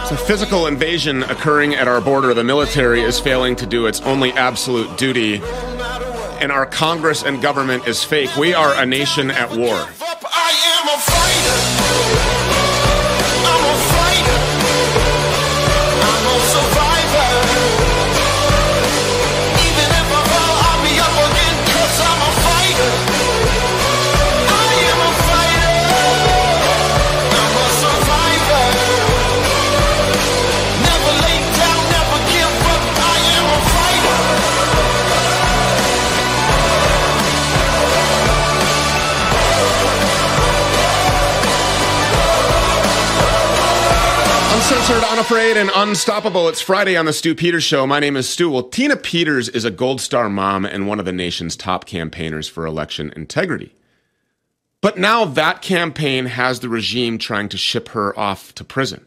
It's a physical invasion occurring at our border. The military is failing to do its only absolute duty, and our Congress and government is fake. We are a nation at war. I am a fighter. I'm a fighter. I'm a survivor. Even if I fall, I'll be up again, 'cause I'm a fighter. I am a fighter. I'm a survivor. Never lay down, never give up. I am a fighter. Uncensored, unafraid, and unstoppable. It's Friday on the Stu Peters Show. My name is Stu. Well, Tina Peters is a Gold Star mom and one of the nation's top campaigners for election integrity. But now that campaign has the regime trying to ship her off to prison.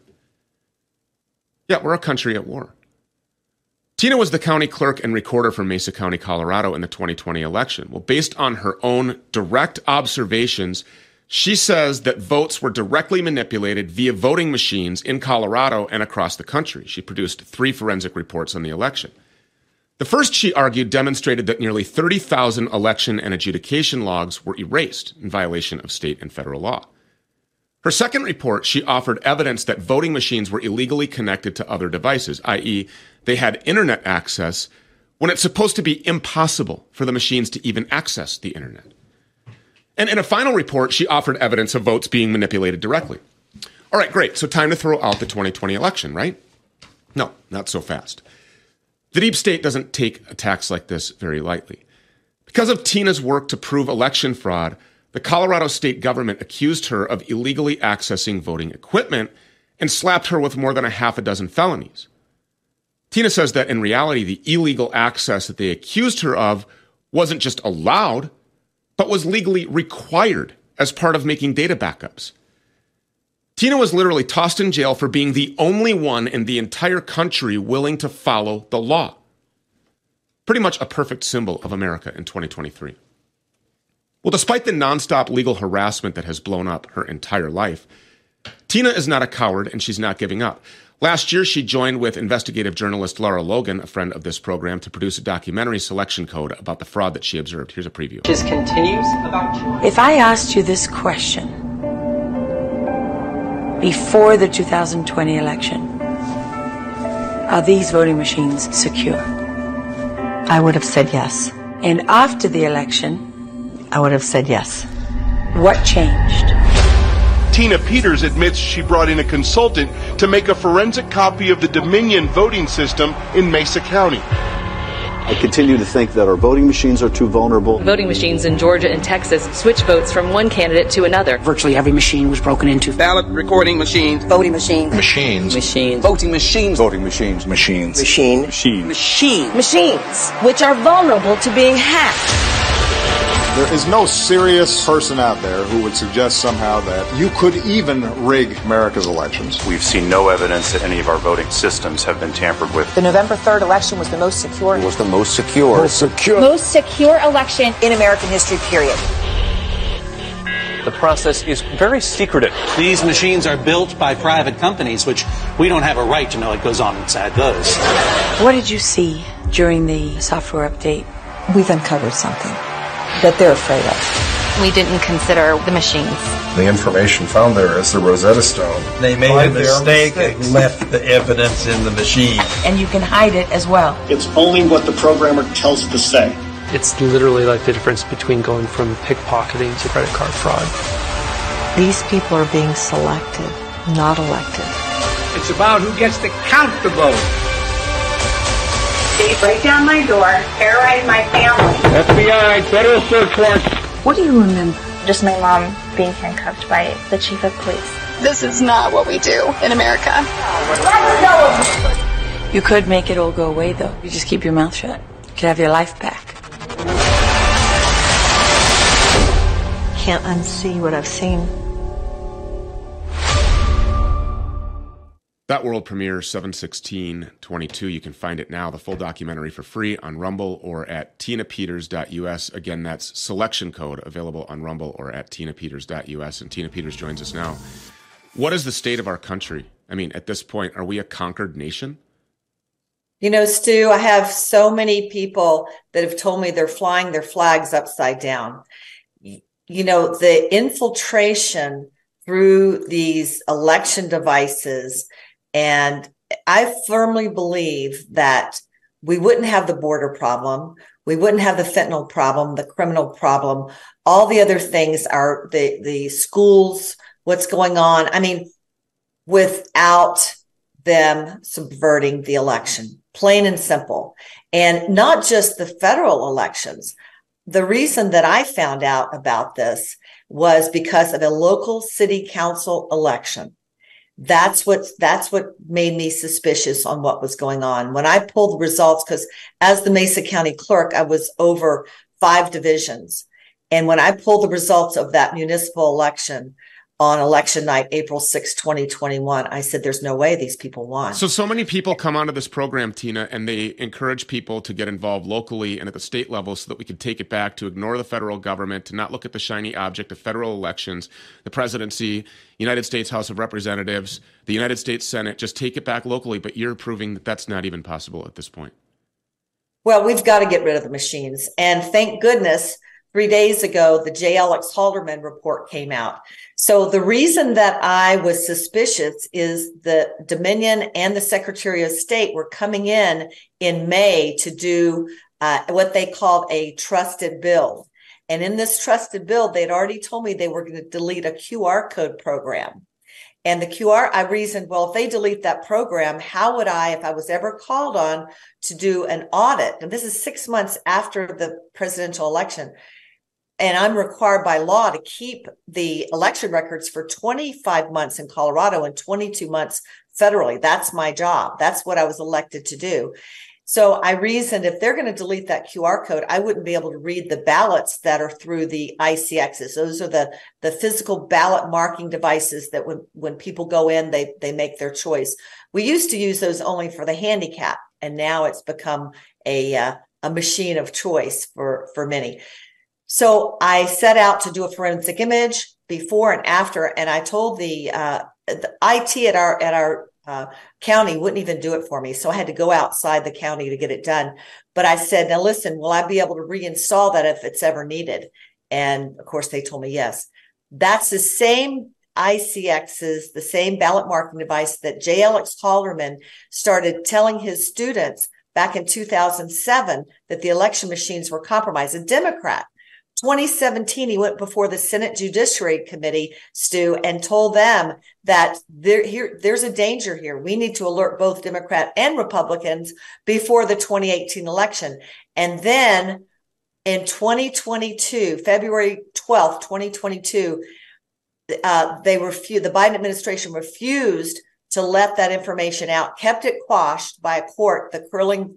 Yeah, we're a country at war. Tina was the county clerk and recorder for Mesa County, Colorado in the 2020 election. Well, based on her own direct observations, she says that votes were directly manipulated via voting machines in Colorado and across the country. She produced 3 forensic reports on the election. The first, she argued, demonstrated that nearly 30,000 election and adjudication logs were erased in violation of state and federal law. Her second report, she offered evidence that voting machines were illegally connected to other devices, i.e., they had internet access when it's supposed to be impossible for the machines to even access the internet. And in a final report, she offered evidence of votes being manipulated directly. All right, great. So time to throw out the 2020 election, right? No, not so fast. The deep state doesn't take attacks like this very lightly. Because of Tina's work to prove election fraud, the Colorado state government accused her of illegally accessing voting equipment and slapped her with more than a half a dozen felonies. Tina says that in reality, the illegal access that they accused her of wasn't just allowed, but was legally required as part of making data backups. Tina was literally tossed in jail for being the only one in the entire country willing to follow the law. Pretty much a perfect symbol of America in 2023. Well, despite the nonstop legal harassment that has blown up her entire life, Tina is not a coward and she's not giving up. Last year, she joined with investigative journalist Lara Logan, a friend of this program, to produce a documentary, Selection Code, about the fraud that she observed. Here's a preview. Just continues about... If I asked you this question before the 2020 election, are these voting machines secure? I would have said yes. And after the election, I would have said yes. what changed? Tina Peters admits she brought in a consultant to make a forensic copy of the Dominion voting system in Mesa County. I continue to think that our voting machines are too vulnerable. Voting machines in Georgia and Texas switch votes from one candidate to another. Virtually every machine was broken into. Ballot recording machines. Voting machines. Machines. Machines. Voting machines. Voting machines. Machines. Machine. Machines. Machine. Machines, which are vulnerable to being hacked. There is no serious person out there who would suggest somehow that you could even rig America's elections. We've seen no evidence that any of our voting systems have been tampered with. The November 3rd election was the most secure. It was the most secure. Most secure election in American history, period. The process is very secretive. These machines are built by private companies, which we don't have a right to know what goes on inside those. What did you see during the software update? We've uncovered something that they're afraid of. We didn't consider the machines. The information found there is the Rosetta Stone. They made a mistake and left the evidence in the machine. And you can hide it as well. It's only what the programmer tells it to say. It's literally like the difference between going from pickpocketing to credit card fraud. These people are being selected, not elected. It's about who gets to count the vote. They break down my door, terrorize my family. FBI, federal search warrant. What do you remember? Just my mom being handcuffed by the chief of police. This is not what we do in America. You could make it all go away, though. You just keep your mouth shut. You could have your life back. Can't unsee what I've seen. That world premiere 7/16/22. You can find it now, the full documentary, for free on Rumble or at tinapeters.us. Again, that's Selection Code, available on Rumble or at tinapeters.us. And Tina Peters joins us now. What is the state of our country? I mean, at this point, are we a conquered nation? You know, Stu, I have so many people that have told me they're flying their flags upside down. You know, the infiltration through these election devices, and I firmly believe that we wouldn't have the border problem. We wouldn't have the fentanyl problem, the criminal problem. All the other things are the schools, what's going on. I mean, without them subverting the election, plain and simple. And not just the federal elections. The reason that I found out about this was because of a local city council election. That's what made me suspicious on what was going on. When I pulled the results, because as the Mesa County clerk, I was over 5 divisions. And when I pulled the results of that municipal election on election night, April 6, 2021, I said, there's no way these people won. So many people come onto this program, Tina, and they encourage people to get involved locally and at the state level so that we can take it back, to ignore the federal government, to not look at the shiny object of federal elections, the presidency, United States House of Representatives, the United States Senate, just take it back locally. But you're proving that that's not even possible at this point. Well, we've got to get rid of the machines. And thank goodness, 3 days ago, the J. Alex Halderman report came out. So the reason that I was suspicious is the Dominion and the Secretary of State were coming in May to do what they called a trusted build. And in this trusted build, they'd already told me they were going to delete a QR code program. And the QR, I reasoned, well, if they delete that program, how would I, if I was ever called on to do an audit? And this is 6 months after the presidential election. And I'm required by law to keep the election records for 25 months in Colorado and 22 months federally. That's my job. That's what I was elected to do. So I reasoned if they're going to delete that QR code, I wouldn't be able to read the ballots that are through the ICXs. Those are the physical ballot marking devices that when people go in, they make their choice. We used to use those only for the handicap, and now it's become a machine of choice for many. So I set out to do a forensic image before and after, and I told the IT at our county wouldn't even do it for me. So I had to go outside the county to get it done. But I said, now listen, will I be able to reinstall that if it's ever needed? And of course they told me yes. That's the same ICXs, the same ballot marking device that J. Alex Halderman started telling his students back in 2007 that the election machines were compromised. A Democrat. 2017, he went before the Senate Judiciary Committee, Stu, and told them that there's a danger here. We need to alert both Democrat and Republicans before the 2018 election. And then in 2022, February 12th, 2022, the Biden administration refused to let that information out, kept it quashed by a court, the Curling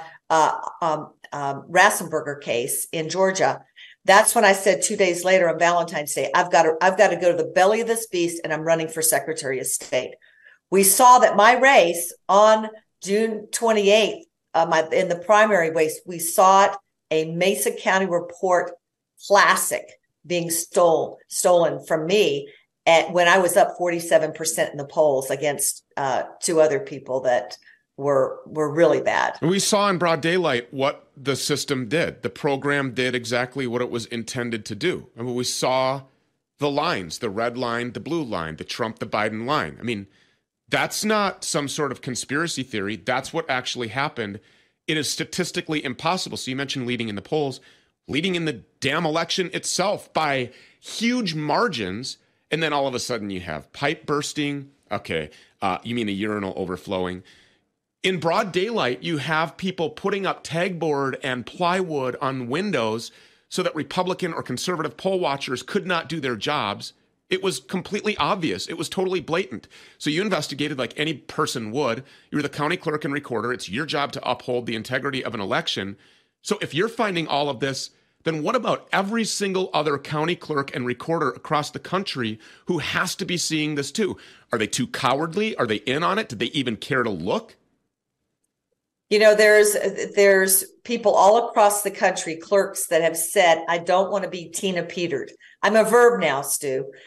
Rassenberger case in Georgia. That's when I said 2 days later on Valentine's Day, I've got to go to the belly of this beast, and I'm running for Secretary of State. We saw that my race on June 28th, in the primary race, we saw a Mesa County Report classic being stolen from me when I was up 47% in the polls against 2 other people that were really bad. We saw in broad daylight what the system did. The program did exactly what it was intended to do. I mean, we saw the lines, the red line, the blue line, the Trump, the Biden line. I mean, that's not some sort of conspiracy theory. That's what actually happened. It is statistically impossible. So you mentioned leading in the polls, leading in the damn election itself by huge margins. And then all of a sudden you have pipe bursting. Okay, you mean a urinal overflowing. In broad daylight, you have people putting up tagboard and plywood on windows so that Republican or conservative poll watchers could not do their jobs. It was completely obvious. It was totally blatant. So you investigated like any person would. You were the county clerk and recorder. It's your job to uphold the integrity of an election. So if you're finding all of this, then what about every single other county clerk and recorder across the country who has to be seeing this too? Are they too cowardly? Are they in on it? Did they even care to look? You know, there's people all across the country, clerks that have said, I don't want to be Tina Petered. I'm a verb now, Stu.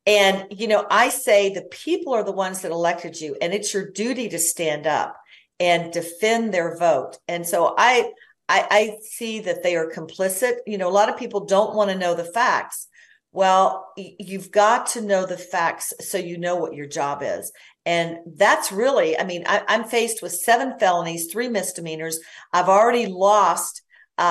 And, I say the people are the ones that elected you, and it's your duty to stand up and defend their vote. And so I see that they are complicit. A lot of people don't want to know the facts. Well, you've got to know the facts so you know what your job is. And that's really, I'm faced with 7 felonies, 3 misdemeanors. I've already lost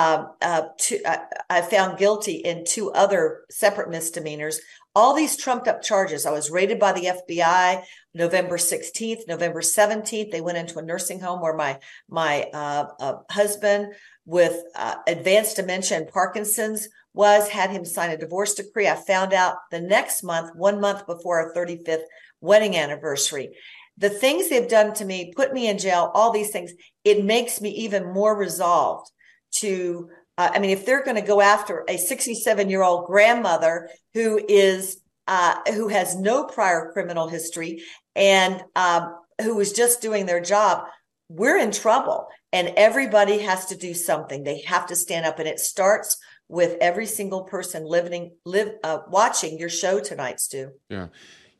I found guilty in 2 other separate misdemeanors. All these trumped up charges. I was raided by the FBI November 16th, November 17th. They went into a nursing home where my husband with advanced dementia and Parkinson's had him sign a divorce decree. I found out the next month, 1 month before our 35th wedding anniversary. The things they've done to me, put me in jail, all these things, it makes me even more resolved to, if they're going to go after a 67-year-old grandmother who has no prior criminal history and who was just doing their job, we're in trouble. And everybody has to do something. They have to stand up, and it starts with every single person watching your show tonight, Stu. Yeah.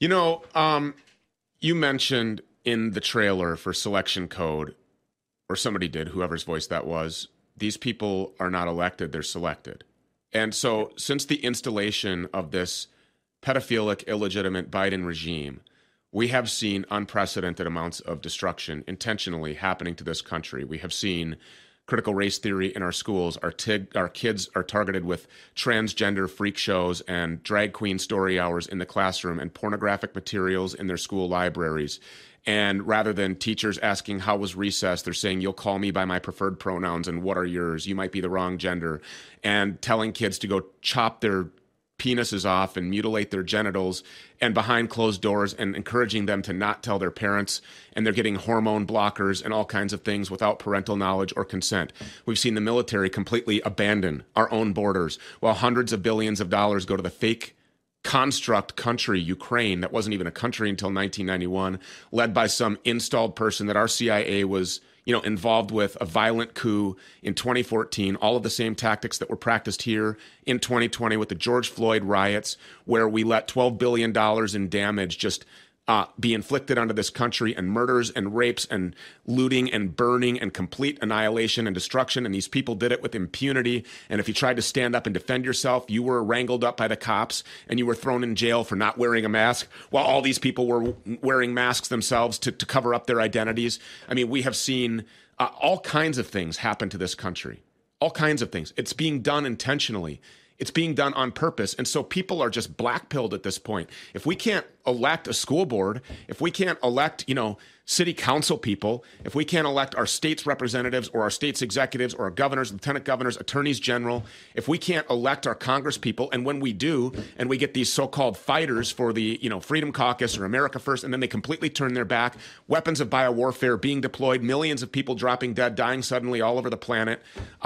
You mentioned in the trailer for Selection Code, or somebody did, whoever's voice that was, these people are not elected, they're selected. And so since the installation of this pedophilic, illegitimate Biden regime, we have seen unprecedented amounts of destruction intentionally happening to this country. We have seen critical race theory in our schools. Our kids are targeted with transgender freak shows and drag queen story hours in the classroom and pornographic materials in their school libraries. And rather than teachers asking, how was recess, they're saying, you'll call me by my preferred pronouns and what are yours? You might be the wrong gender. And telling kids to go chop their penises off and mutilate their genitals and behind closed doors, and encouraging them to not tell their parents, and they're getting hormone blockers and all kinds of things without parental knowledge or consent. We've seen the military completely abandon our own borders while hundreds of billions of dollars go to the fake construct country, Ukraine, that wasn't even a country until 1991, led by some installed person that our CIA was involved with, a violent coup in 2014, all of the same tactics that were practiced here in 2020 with the George Floyd riots, where we let $12 billion in damage just be inflicted onto this country, and murders and rapes and looting and burning and complete annihilation and destruction. And these people did it with impunity. And if you tried to stand up and defend yourself, you were wrangled up by the cops and you were thrown in jail for not wearing a mask, while all these people were wearing masks themselves to cover up their identities. We have seen all kinds of things happen to this country. All kinds of things. It's being done intentionally. It's being done on purpose. And so people are just black-pilled at this point. If we can't elect a school board, if we can't elect, city council people, if we can't elect our state's representatives or our state's executives or our governors, lieutenant governors, attorneys general, if we can't elect our Congress people, and when we do, and we get these so-called fighters for the, Freedom Caucus or America First, and then they completely turn their back, weapons of biowarfare being deployed, millions of people dropping dead, dying suddenly all over the planet,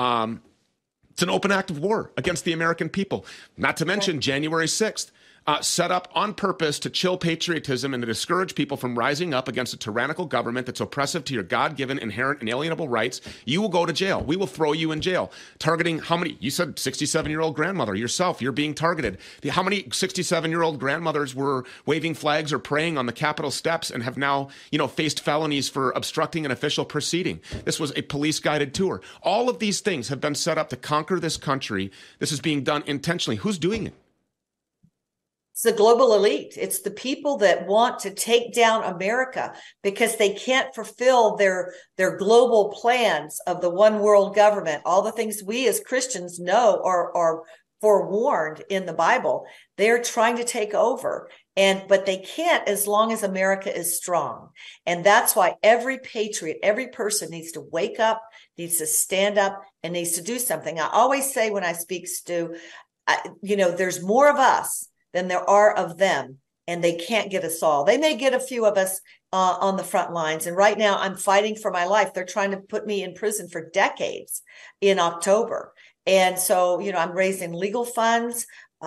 it's an open act of war against the American people. Not to mention January 6th, set up on purpose to chill patriotism and to discourage people from rising up against a tyrannical government that's oppressive to your God-given, inherent, inalienable rights. You will go to jail. We will throw you in jail. Targeting how many? You said 67-year-old grandmother. Yourself, you're being targeted. How many 67-year-old grandmothers were waving flags or praying on the Capitol steps and have now, faced felonies for obstructing an official proceeding? This was a police-guided tour. All of these things have been set up to conquer this country. This is being done intentionally. Who's doing it? It's the global elite. It's the people that want to take down America because they can't fulfill their global plans of the one world government. All the things we as Christians know are forewarned in the Bible. They're trying to take over. But they can't as long as America is strong. And that's why every patriot, every person needs to wake up, needs to stand up, and needs to do something. I always say when I speak, Stu, there's more of us than there are of them, and they can't get us all. They may get a few of us on the front lines. And right now I'm fighting for my life. They're trying to put me in prison for decades in October. And so, I'm raising legal funds,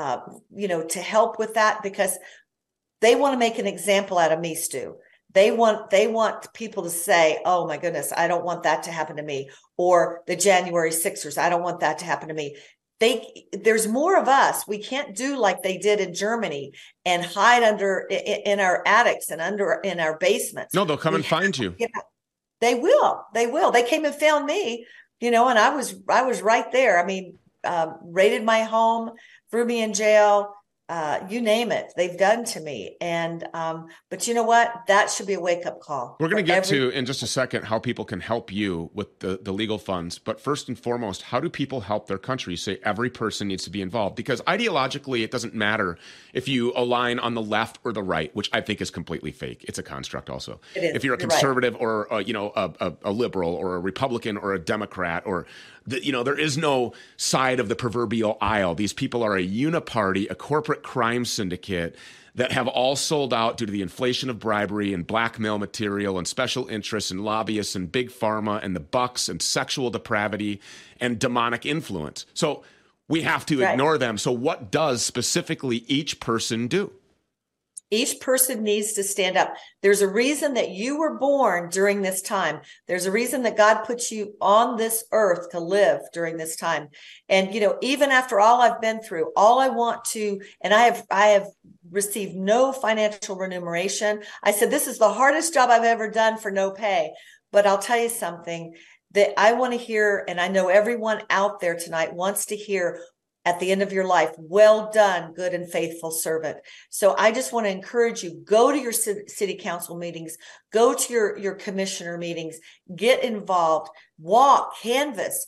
to help with that, because they want to make an example out of me, Stu. They want people to say, oh my goodness, I don't want that to happen to me. Or the January 6ers, I don't want that to happen to me. there's more of us. We can't do like they did in Germany and hide in our attics and in our basements. No, they'll come and find you. They will. They came and found me, and I was right there. I mean, raided my home, threw me in jail. You name it, they've done to me. And but you know what? That should be a wake-up call. We're going to get to in just a second how people can help you with the legal funds. But first and foremost, how do people help their country? You say every person needs to be involved, because ideologically it doesn't matter if you align on the left or the right, which I think is completely fake. It's a construct also. It is. If you're a conservative or a liberal or a Republican or a Democrat or there is no side of the proverbial aisle. These people are a uniparty, a corporate crime syndicate that have all sold out due to the inflation of bribery and blackmail material and special interests and lobbyists and big pharma and the bucks and sexual depravity and demonic influence. So we have to ignore them. So what does specifically each person do? Each person needs to stand up. There's a reason that you were born during this time. There's a reason that God put you on this earth to live during this time. And, even after all I've been through, all I want to, and I have received no financial remuneration. I said, this is the hardest job I've ever done for no pay. But I'll tell you something that I want to hear, and I know everyone out there tonight wants to hear at the end of your life, well done, good and faithful servant. So I just want to encourage you, go to your city council meetings, go to your commissioner meetings, get involved, walk, canvas,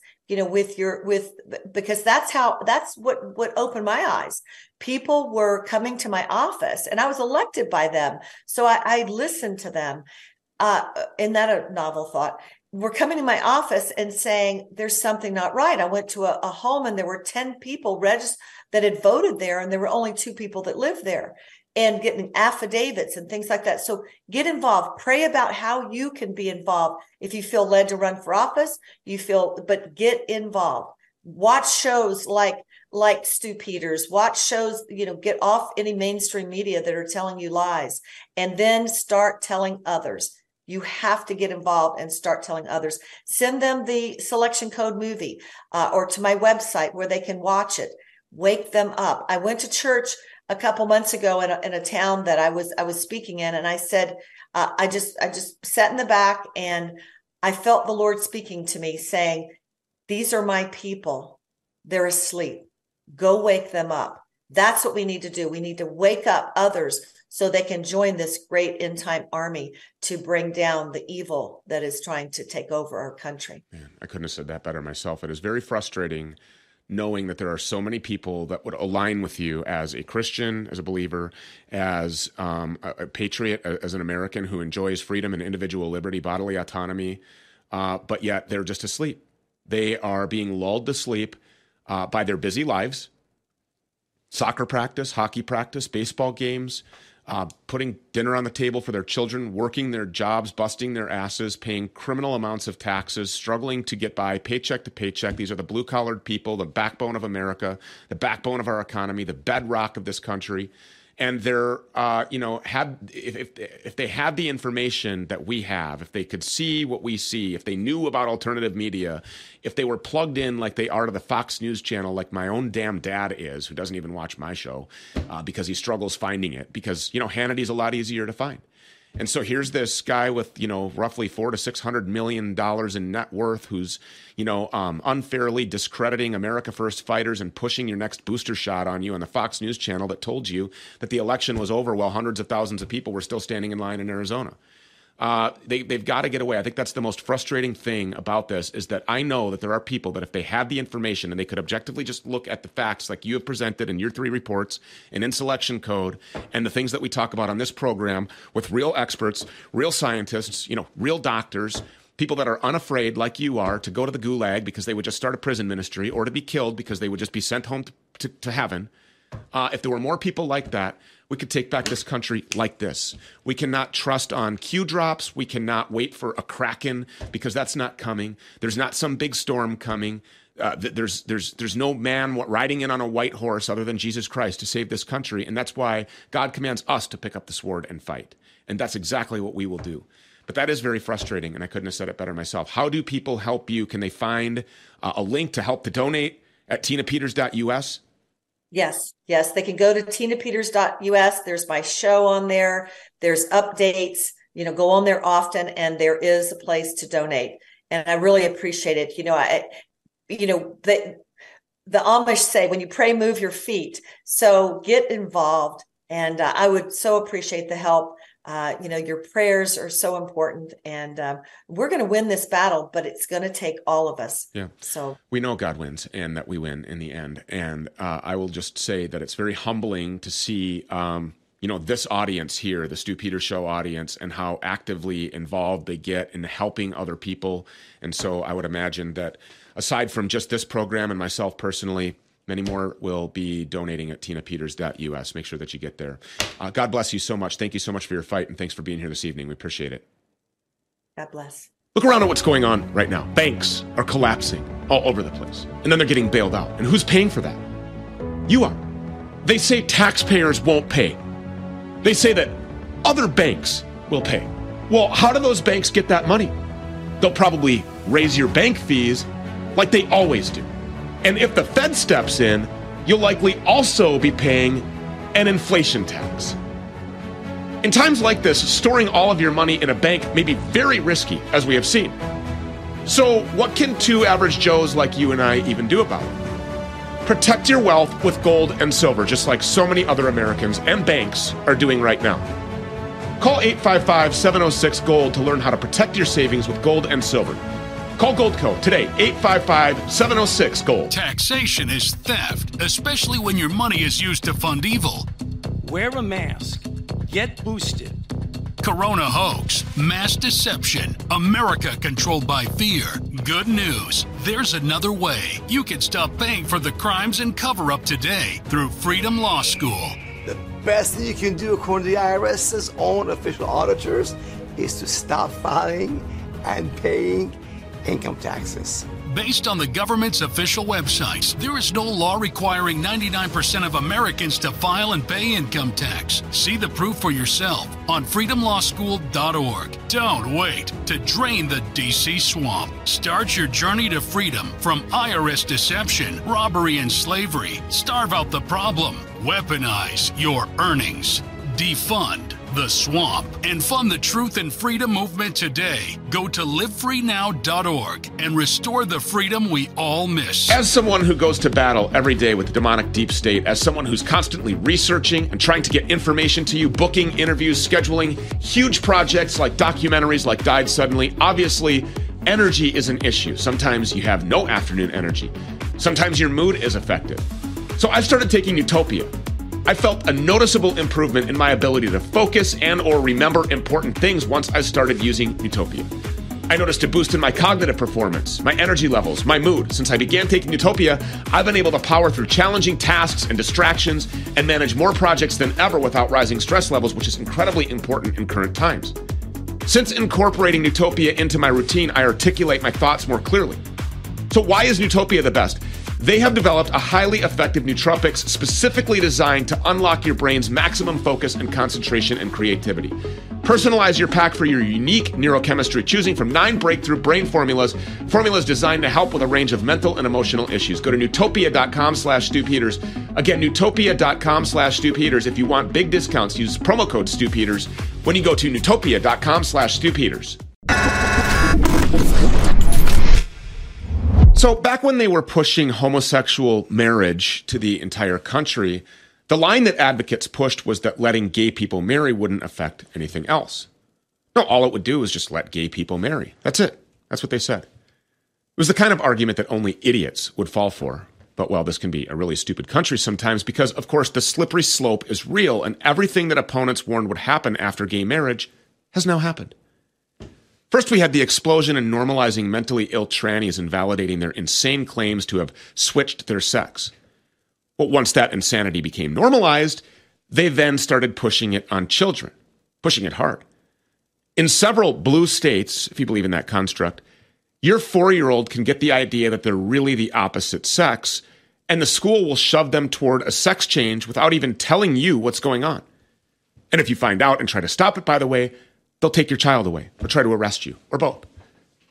because that's what opened my eyes. People were coming to my office and I was elected by them. So I listened to them. Isn't that a novel thought? Were coming to my office and saying, there's something not right. I went to a home and there were 10 people registered that had voted there, and there were only 2 people that lived there, and getting affidavits and things like that. So get involved. Pray about how you can be involved. If you feel led to run for office, but get involved. Watch shows like Stu Peters, watch shows, get off any mainstream media that are telling you lies, and then start telling others. You have to get involved and start telling others. Send them the Selection Code movie or to my website where they can watch it. Wake them up. I went to church a couple months ago in a town that I was speaking in, and I said, I just sat in the back and I felt the Lord speaking to me saying, these are my people. They're asleep. Go wake them up. That's what we need to do. We need to wake up others so they can join this great end time army to bring down the evil that is trying to take over our country. Man, I couldn't have said that better myself. It is very frustrating knowing that there are so many people that would align with you as a Christian, as a believer, as a patriot, as an American who enjoys freedom and individual liberty, bodily autonomy, but yet they're just asleep. They are being lulled to sleep by their busy lives, soccer practice, hockey practice, baseball games, putting dinner on the table for their children, working their jobs, busting their asses, paying criminal amounts of taxes, struggling to get by paycheck to paycheck. These are the blue-collared people, the backbone of America, the backbone of our economy, the bedrock of this country. And they're, if they had the information that we have, if they could see what we see, if they knew about alternative media, if they were plugged in like they are to the Fox News channel, like my own damn dad is, who doesn't even watch my show because he struggles finding it, because, Hannity's a lot easier to find. And so here's this guy with, roughly $400 to $600 million in net worth who's, unfairly discrediting America First fighters and pushing your next booster shot on you on the Fox News channel that told you that the election was over while hundreds of thousands of people were still standing in line in Arizona. They've got to get away. I think that's the most frustrating thing about this, is that I know that there are people that if they had the information and they could objectively just look at the facts like you have presented in your 3 reports and in Selection Code and the things that we talk about on this program with real experts, real scientists, real doctors, people that are unafraid like you are to go to the gulag because they would just start a prison ministry, or to be killed because they would just be sent home to heaven. If there were more people like that, we could take back this country like this. We cannot trust on Q drops. We cannot wait for a kraken, because that's not coming. There's not some big storm coming. There's no man riding in on a white horse other than Jesus Christ to save this country. And that's why God commands us to pick up the sword and fight. And that's exactly what we will do. But that is very frustrating, and I couldn't have said it better myself. How do people help you? Can they find a link to help to donate? at tinapeters.us? Yes. They can go to tinapeters.us. There's my show on there. There's updates, go on there often, and there is a place to donate. And I really appreciate it. The Amish say, when you pray, move your feet. So get involved. And I would so appreciate the help. Your prayers are so important, and we're going to win this battle, but it's going to take all of us. Yeah. So we know God wins and that we win in the end. And I will just say that it's very humbling to see, this audience here, the Stu Peters Show audience, and how actively involved they get in helping other people. And so I would imagine that aside from just this program and myself personally, many more will be donating at tinapeters.us. Make sure that you get there. God bless you so much. Thank you so much for your fight, and thanks for being here this evening. We appreciate it. God bless. Look around at what's going on right now. Banks are collapsing all over the place, and then they're getting bailed out. And who's paying for that? You are. They say taxpayers won't pay. They say that other banks will pay. Well, how do those banks get that money? They'll probably raise your bank fees like they always do. And if the Fed steps in, you'll likely also be paying an inflation tax. In times like this, storing all of your money in a bank may be very risky, as we have seen. So what can two average Joes like you and I even do about it? Protect your wealth with gold and silver, just like so many other Americans and banks are doing right now. Call 855-706-GOLD to learn how to protect your savings with gold and silver. Call Goldco today, 855-706-GOLD. Taxation is theft, especially when your money is used to fund evil. Wear a mask. Get boosted. Corona hoax, mass deception, America controlled by fear. Good news, there's another way. You can stop paying for the crimes and cover-up today through Freedom Law School. The best thing you can do, according to the IRS's own official auditors, is to stop filing and paying income taxes. Based on the government's official websites, there is no law requiring 99% of Americans to file and pay income tax. See the proof for yourself on freedomlawschool.org. Don't wait to drain the DC swamp. Start your journey to freedom from IRS deception, robbery, and slavery. Starve out the problem. Weaponize your earnings. Defund the swamp and fund the truth and freedom movement today. Go to livefreenow.org and restore the freedom we all miss. As someone who goes to battle every day with the demonic deep state, as someone who's constantly researching and trying to get information to you, booking interviews, scheduling huge projects like documentaries like Died Suddenly, obviously energy is an issue. Sometimes you have no afternoon energy. Sometimes your mood is affected. So I started taking Utopia. I felt a noticeable improvement in my ability to focus and or remember important things once I started using Utopia. I noticed a boost in my cognitive performance, my energy levels, my mood. Since I began taking Utopia, I've been able to power through challenging tasks and distractions and manage more projects than ever without rising stress levels, which is incredibly important in current times. Since incorporating Utopia into my routine, I articulate my thoughts more clearly. So why is Utopia the best? They have developed a highly effective nootropics specifically designed to unlock your brain's maximum focus and concentration and creativity. Personalize your pack for your unique neurochemistry, choosing from 9 breakthrough brain formulas designed to help with a range of mental and emotional issues. Go to Newtopia.com/Stu Peters. Again, Newtopia.com/Stu Peters. If you want big discounts, use promo code Stu Peters when you go to Newtopia.com/Stu Peters. So back when they were pushing homosexual marriage to the entire country, the line that advocates pushed was that letting gay people marry wouldn't affect anything else. No, all it would do is just let gay people marry. That's it. That's what they said. It was the kind of argument that only idiots would fall for. But, well, this can be a really stupid country sometimes because, of course, the slippery slope is real, and everything that opponents warned would happen after gay marriage has now happened. First, we had the explosion in normalizing mentally ill trannies and validating their insane claims to have switched their sex. But once that insanity became normalized, they then started pushing it on children, pushing it hard. In several blue states, if you believe in that construct, your 4-year-old can get the idea that they're really the opposite sex, and the school will shove them toward a sex change without even telling you what's going on. And if you find out and try to stop it, by the way, they'll take your child away or try to arrest you, or both.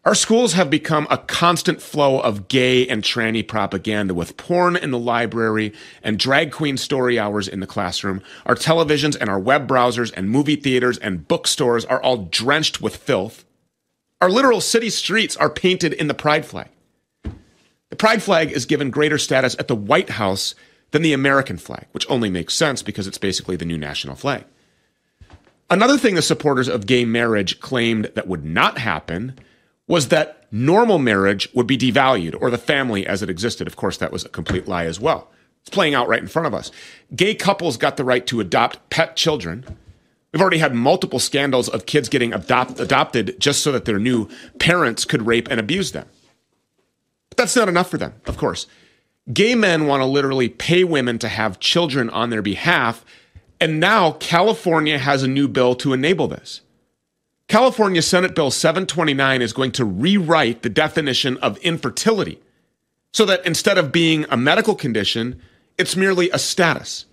Our schools have become a constant flow of gay and tranny propaganda, with porn in the library and drag queen story hours in the classroom. Our televisions and our web browsers and movie theaters and bookstores are all drenched with filth. Our literal city streets are painted in the pride flag. The pride flag is given greater status at the White House than the American flag, which only makes sense because it's basically the new national flag. Another thing the supporters of gay marriage claimed that would not happen was that normal marriage would be devalued, or the family as it existed. Of course, that was a complete lie as well. It's playing out right in front of us. Gay couples got the right to adopt pet children. We've already had multiple scandals of kids getting adopted just so that their new parents could rape and abuse them. But that's not enough for them, of course. Gay men want to literally pay women to have children on their behalf, and now California has a new bill to enable this. California Senate Bill 729 is going to rewrite the definition of infertility so that instead of being a medical condition, it's merely a status.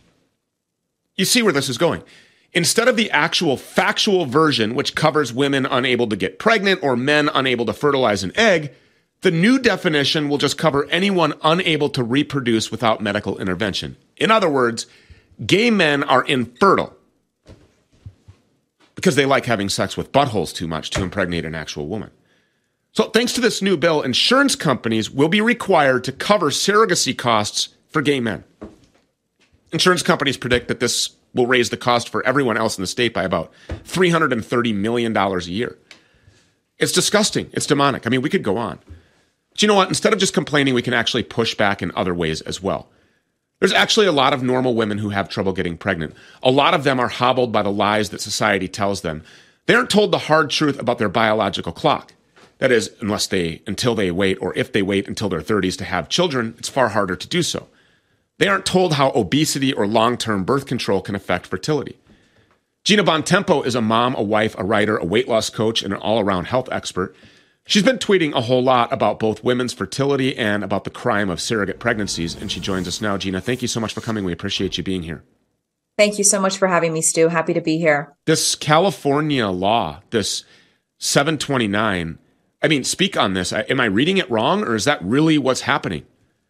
You see where this is going. Instead of the actual factual version, which covers women unable to get pregnant or men unable to fertilize an egg, the new definition will just cover anyone unable to reproduce without medical intervention. In other words, gay men are infertile because they like having sex with buttholes too much to impregnate an actual woman. So thanks to this new bill, insurance companies will be required to cover surrogacy costs for gay men. Insurance companies predict that this will raise the cost for everyone else in the state by about $330 million a year. It's disgusting. It's demonic. I mean, we could go on. But you know what? Instead of just complaining, we can actually push back in other ways as well. There's actually a lot of normal women who have trouble getting pregnant. A lot of them are hobbled by the lies that society tells them. They aren't told the hard truth about their biological clock. That is, until they wait, or if they wait until their 30s to have children, it's far harder to do so. They aren't told how obesity or long-term birth control can affect fertility. Gina Bontempo is a mom, a wife, a writer, a weight loss coach, and an all-around health expert. She's been tweeting a whole lot about both women's fertility and about the crime of surrogate pregnancies, and she joins us now. Gina, thank you so much for coming. We appreciate you being here. Thank you so much for having me, Stu. Happy to be here. This California law, this 729, I mean, speak on this. Am I reading it wrong, or is that really what's happening?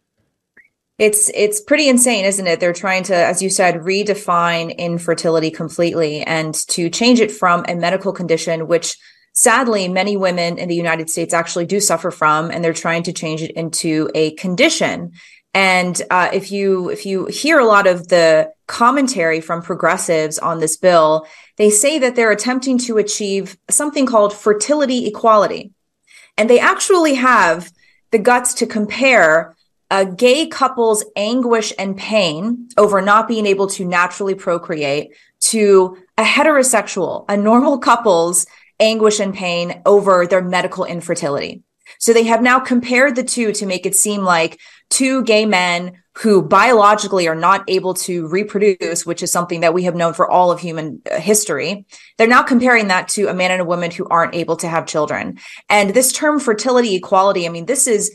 It's pretty insane, isn't it? They're trying to, as you said, redefine infertility completely and to change it from a medical condition, which sadly, many women in the United States actually do suffer from, and they're trying to change it into a condition. And if you hear a lot of the commentary from progressives on this bill, they say that they're attempting to achieve something called fertility equality. And they actually have the guts to compare a gay couple's anguish and pain over not being able to naturally procreate to a heterosexual, a normal couple's anguish and pain over their medical infertility. So they have now compared the two to make it seem like two gay men who biologically are not able to reproduce, which is something that we have known for all of human history. They're now comparing that to a man and a woman who aren't able to have children. And this term fertility equality, I mean, this is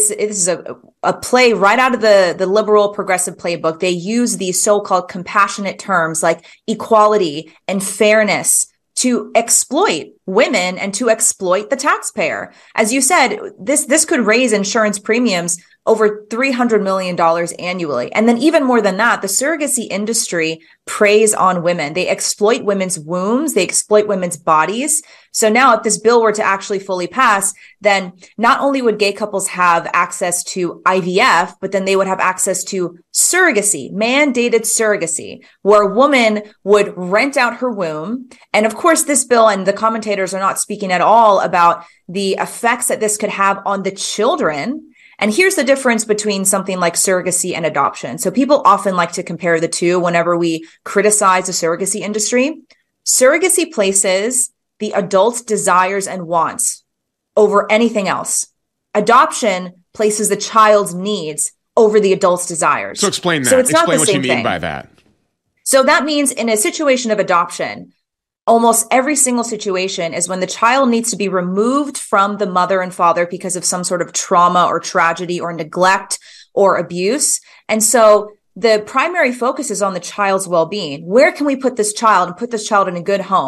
a play right out of the liberal progressive playbook. They use these so-called compassionate terms like equality and fairness to exploit women and to exploit the taxpayer. As you said, this could raise insurance premiums over $300 million annually. And then even more than that, the surrogacy industry preys on women. They exploit women's wombs. They exploit women's bodies. So now if this bill were to actually fully pass, then not only would gay couples have access to IVF, but then they would have access to surrogacy, mandated surrogacy, where a woman would rent out her womb. And of course, this bill and the commentators are not speaking at all about the effects that this could have on the children. And here's the difference between something like surrogacy and adoption. So people often like to compare the two whenever we criticize the surrogacy industry. Surrogacy places the adult's desires and wants over anything else. Adoption places the child's needs over the adult's desires. So explain that. So it's explain not the what you same mean thing. by that. So that means in a situation of adoption, almost every single situation is when the child needs to be removed from the mother and father because of some sort of trauma or tragedy or neglect or abuse. And so the primary focus is on the child's well-being. Where can we put this child and put this child in a good home?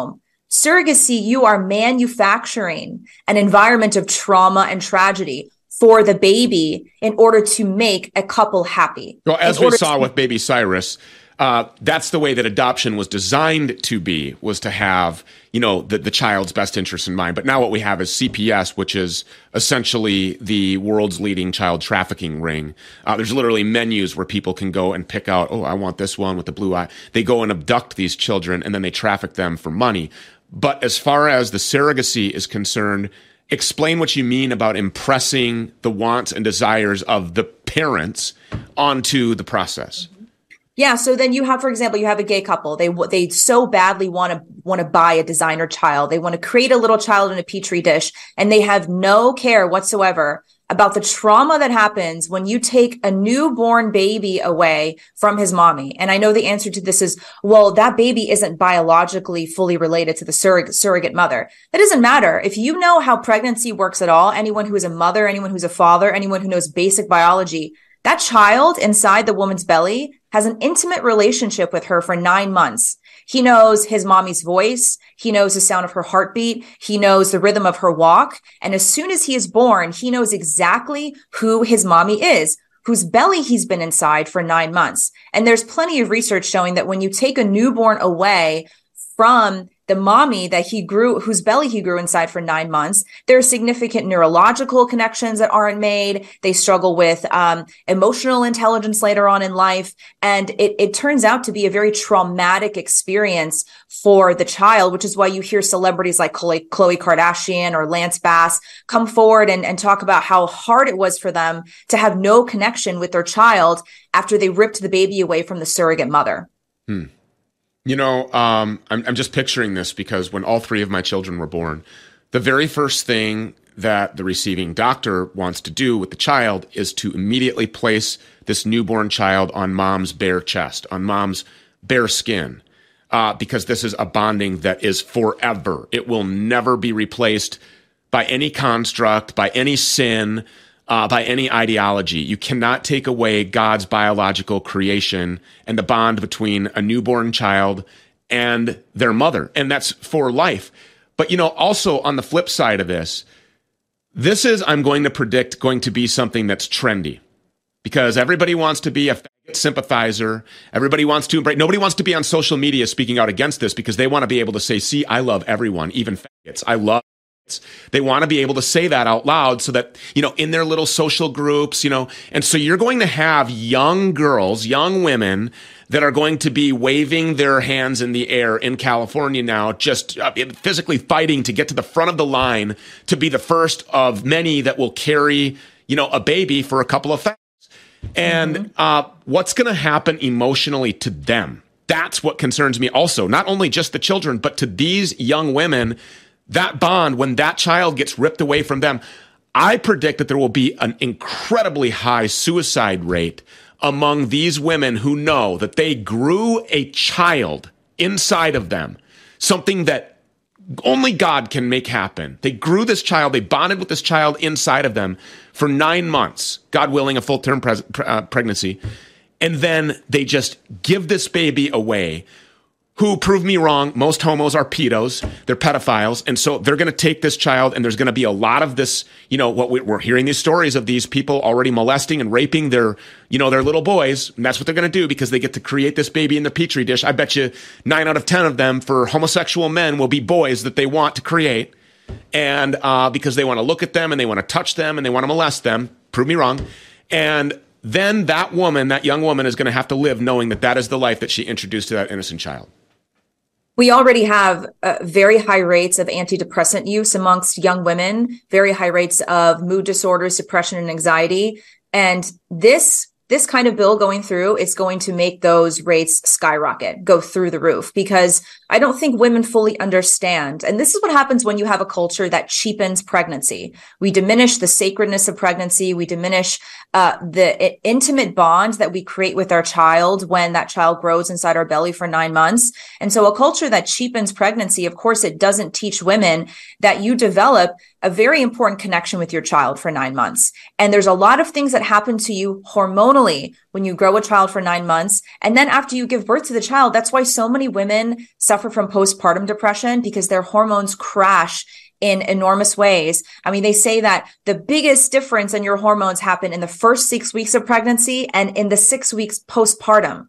Surrogacy, you are manufacturing an environment of trauma and tragedy for the baby in order to make a couple happy. Well, as we saw with baby Cyrus, that's the way that adoption was designed to be, was to have, the child's best interest in mind. But now what we have is CPS, which is essentially the world's leading child trafficking ring. There's literally menus where people can go and pick out, I want this one with the blue eye. They go and abduct these children and then they traffic them for money. But as far as the surrogacy is concerned, explain what you mean about impressing the wants and desires of the parents onto the process. Yeah. So then you have, for example, you have a gay couple. They so badly want to buy a designer child. They want to create a little child in a petri dish, and they have no care whatsoever about the trauma that happens when you take a newborn baby away from his mommy. And I know the answer to this is, well, that baby isn't biologically fully related to the surrogate mother. That doesn't matter. If you know how pregnancy works at all, anyone who is a mother, anyone who's a father, anyone who knows basic biology, that child inside the woman's belly has an intimate relationship with her for 9 months. He knows his mommy's voice. He knows the sound of her heartbeat. He knows the rhythm of her walk. And as soon as he is born, he knows exactly who his mommy is, whose belly he's been inside for 9 months. And there's plenty of research showing that when you take a newborn away from the mommy whose belly he grew inside for 9 months, there are significant neurological connections that aren't made. They struggle with emotional intelligence later on in life. And it turns out to be a very traumatic experience for the child, which is why you hear celebrities like Khloe Kardashian or Lance Bass come forward and talk about how hard it was for them to have no connection with their child after they ripped the baby away from the surrogate mother. I'm just picturing this because when all 3 of my children were born, the very first thing that the receiving doctor wants to do with the child is to immediately place this newborn child on mom's bare chest, on mom's bare skin, because this is a bonding that is forever. It will never be replaced by any construct, by any sin, by any ideology. You cannot take away God's biological creation and the bond between a newborn child and their mother. And that's for life. But, also on the flip side of this is, I'm going to predict, going to be something that's trendy because everybody wants to be a sympathizer. Everybody wants to embrace. Nobody wants to be on social media speaking out against this because they want to be able to say, see, I love everyone, even faggots. I love. They want to be able to say that out loud so that, in their little social groups, and so you're going to have young girls, young women that are going to be waving their hands in the air in California now, just physically fighting to get to the front of the line to be the first of many that will carry, a baby for a couple of families. And what's going to happen emotionally to them? That's what concerns me also, not only just the children, but to these young women. That bond, when that child gets ripped away from them, I predict that there will be an incredibly high suicide rate among these women who know that they grew a child inside of them, something that only God can make happen. They grew this child, they bonded with this child inside of them for 9 months, God willing, a full-term pregnancy, and then they just give this baby away. Who, prove me wrong, most homos are pedos, they're pedophiles, and so they're going to take this child, and there's going to be a lot of this, what we're hearing these stories of these people already molesting and raping their little boys, and that's what they're going to do because they get to create this baby in the petri dish. I bet you 9 out of 10 of them for homosexual men will be boys that they want to create, and because they want to look at them, and they want to touch them, and they want to molest them, prove me wrong, and then that young woman is going to have to live knowing that that is the life that she introduced to that innocent child. We already have very high rates of antidepressant use amongst young women, very high rates of mood disorders, depression, and anxiety. And this kind of bill going through is going to make those rates skyrocket, go through the roof, because I don't think women fully understand. And this is what happens when you have a culture that cheapens pregnancy. We diminish the sacredness of pregnancy. We diminish the intimate bond that we create with our child when that child grows inside our belly for 9 months. And so a culture that cheapens pregnancy, of course, it doesn't teach women that you develop a very important connection with your child for 9 months. And there's a lot of things that happen to you hormonally when you grow a child for 9 months. And then after you give birth to the child, that's why so many women suffer suffer from postpartum depression because their hormones crash in enormous ways. I mean, they say that the biggest difference in your hormones happen in the first 6 weeks of pregnancy and in the 6 weeks postpartum.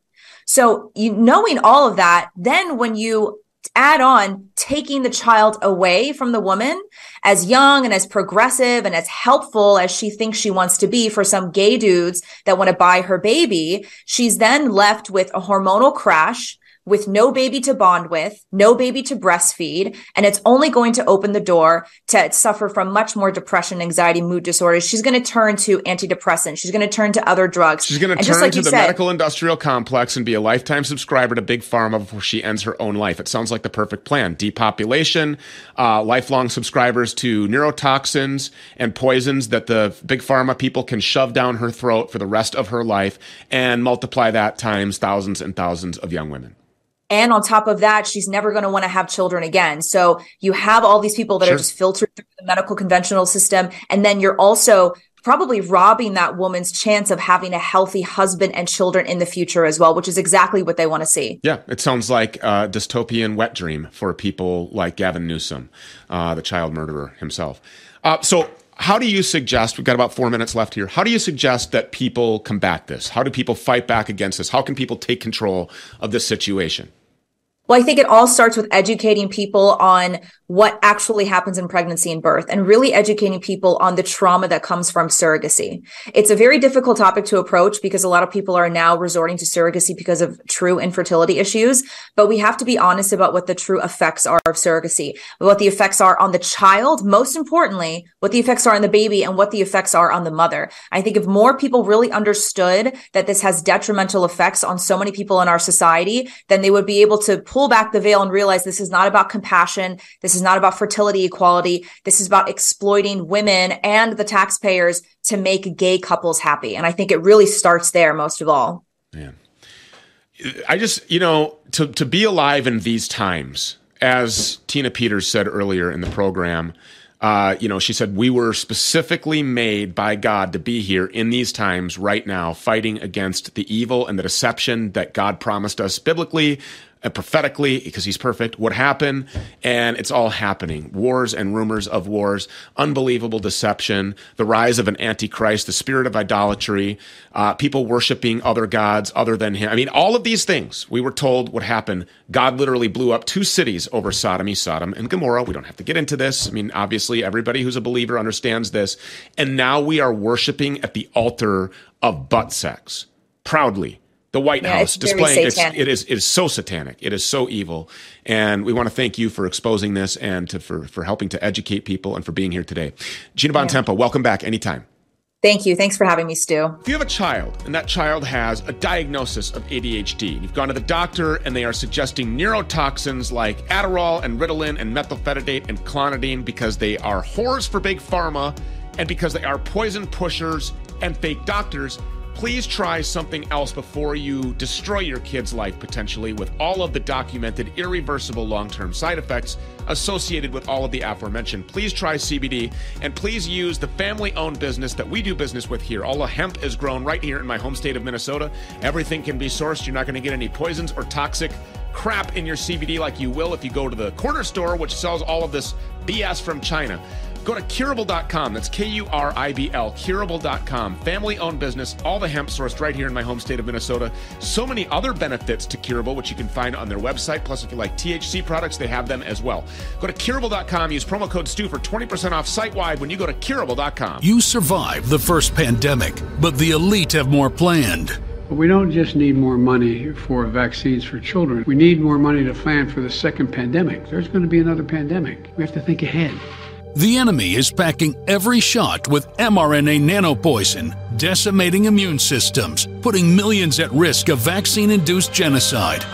So knowing all of that, then when you add on taking the child away from the woman, as young and as progressive and as helpful as she thinks she wants to be for some gay dudes that want to buy her baby, she's then left with a hormonal crash, with no baby to bond with, no baby to breastfeed, and it's only going to open the door to suffer from much more depression, anxiety, mood disorders. She's going to turn to antidepressants. She's going to turn to other drugs. She's going to turn to the medical industrial complex and be a lifetime subscriber to Big Pharma before she ends her own life. It sounds like the perfect plan. Depopulation, lifelong subscribers to neurotoxins and poisons that the Big Pharma people can shove down her throat for the rest of her life, and multiply that times thousands and thousands of young women. And on top of that, she's never going to want to have children again. So you have all these people that are just filtered through the medical conventional system. And then you're also probably robbing that woman's chance of having a healthy husband and children in the future as well, which is exactly what they want to see. Yeah, it sounds like a dystopian wet dream for people like Gavin Newsom, the child murderer himself. So how do you suggest, we've got about 4 minutes left here, how do you suggest that people combat this? How do people fight back against this? How can people take control of this situation? Well, I think it all starts with educating people on what actually happens in pregnancy and birth, and really educating people on the trauma that comes from surrogacy. It's a very difficult topic to approach because a lot of people are now resorting to surrogacy because of true infertility issues. But we have to be honest about what the true effects are of surrogacy, what the effects are on the child, most importantly, what the effects are on the baby, and what the effects are on the mother. I think if more people really understood that this has detrimental effects on so many people in our society, then they would be able to pull back the veil and realize this is not about compassion. This is not about fertility equality. This is about exploiting women and the taxpayers to make gay couples happy. And I think it really starts there most of all. Man, I just, to be alive in these times, as Tina Peters said earlier in the program, she said, we were specifically made by God to be here in these times right now, fighting against the evil and the deception that God promised us biblically, prophetically, because he's perfect, would happen, and it's all happening. Wars and rumors of wars, unbelievable deception, the rise of an antichrist, the spirit of idolatry, people worshiping other gods other than him. I mean, all of these things we were told would happen. God literally blew up 2 cities over sodomy, Sodom and Gomorrah. We don't have to get into this. I mean, obviously, everybody who's a believer understands this. And now we are worshiping at the altar of butt sex, proudly. The White House displaying it is so satanic. It is so evil. And we want to thank you for exposing this and for helping to educate people and for being here today. Gina Bontempo, welcome back anytime. Thank you. Thanks for having me, Stu. If you have a child and that child has a diagnosis of ADHD, you've gone to the doctor and they are suggesting neurotoxins like Adderall and Ritalin and methylphenidate and clonidine because they are whores for Big Pharma and because they are poison pushers and fake doctors, please try something else before you destroy your kid's life potentially with all of the documented irreversible long-term side effects associated with all of the aforementioned. Please try CBD, and please use the family-owned business that we do business with here. All the hemp is grown right here in my home state of Minnesota. Everything can be sourced. You're not going to get any poisons or toxic crap in your CBD like you will if you go to the corner store, which sells all of this BS from China. Go to Curable.com. That's Kuribl, Curable.com. Family-owned business, all the hemp sourced right here in my home state of Minnesota. So many other benefits to Curable, which you can find on their website. Plus, if you like THC products, they have them as well. Go to Curable.com. Use promo code STU for 20% off site-wide when you go to Curable.com. You survived the first pandemic, but the elite have more planned. But we don't just need more money for vaccines for children. We need more money to plan for the second pandemic. There's going to be another pandemic. We have to think ahead. The enemy is packing every shot with mRNA nanopoison, decimating immune systems, putting millions at risk of vaccine-induced genocide.